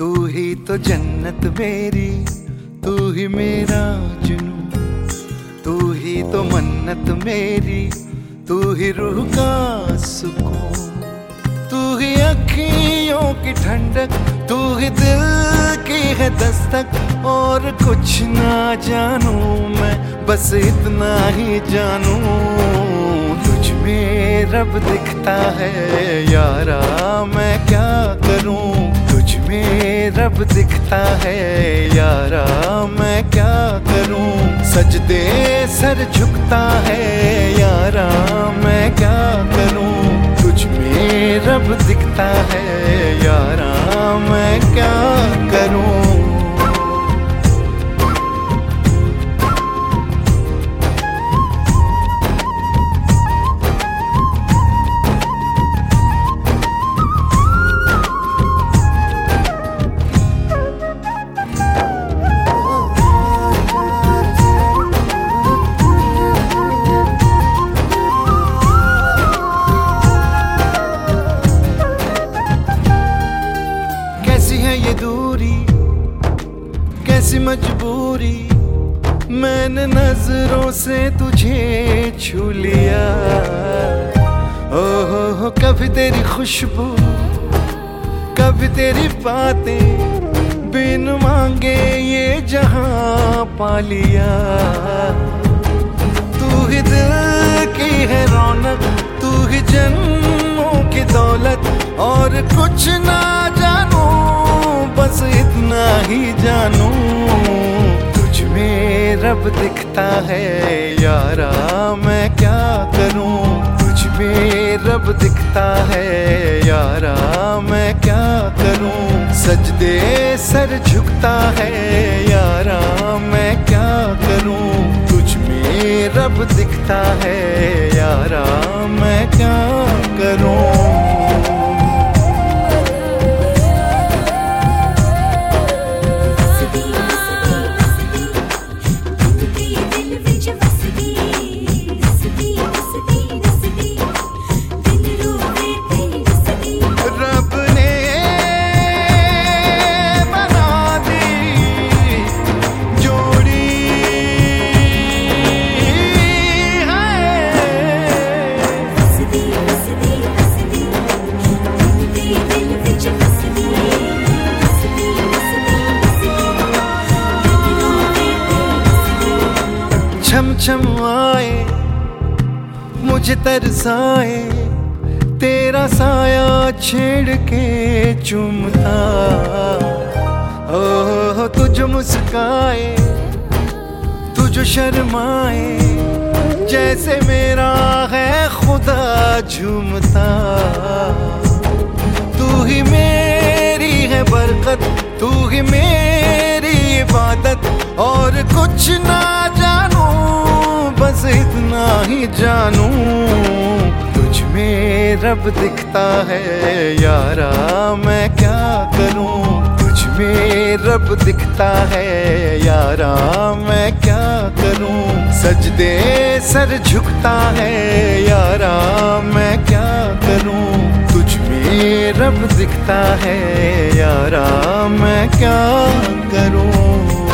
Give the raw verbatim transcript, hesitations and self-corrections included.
तू ही तो जन्नत मेरी, तू ही मेरा जुनून, तू ही तो मन्नत मेरी, तू ही रूह का सुकून, तू ही अखियों की ठंडक, तू ही दिल की है दस्तक। और कुछ ना जानू मैं, बस इतना ही जानू, तुझ में रब दिखता है यारा, मैं क्या करूं। तुझ में रब दिखता है यारा, मैं क्या करूं। सजदे सर झुकता है यारा, मैं क्या करूं। तुझ में रब दिखता है यारा, मैं क्या करूं। कैसी है ये दूरी, कैसी मजबूरी, मैंने नजरों से तुझे छू लिया। ओहो हो, कभी तेरी खुशबू, कभी तेरी बातें, बिन मांगे ये जहां पा लिया। तू ही दिल की है रौनक, तू ही जन्मों की दौलत। और कुछ ना जानू, बस इतना ही जानू, तुझ में रब दिखता है यारा, मैं क्या करूं। तुझ में रब दिखता है यारा, मैं क्या करूं। सजदे सर झुकता है यारा, मैं क्या करूं। तुझ में रब दिखता है यारा, मैं क्या करूं। छम छम आए, मुझे तरसाए, तेरा साया छेड़ के चूमता। ओह तुझ मुस्काए, तुझ शर्माए, जैसे मेरा है खुदा झूमता। तू ही मेरी है बरकत, तू ही मेरी इबादत। और कुछ ना जानू, बस इतना ही जानू, तुझ में रब दिखता है यारा, मैं क्या करूं। तुझ में रब दिखता है यारा, मैं क्या करूं। सजदे सर झुकता है यारा, मैं क्या करूं। तुझ में रब दिखता है यारा, मैं क्या करूं।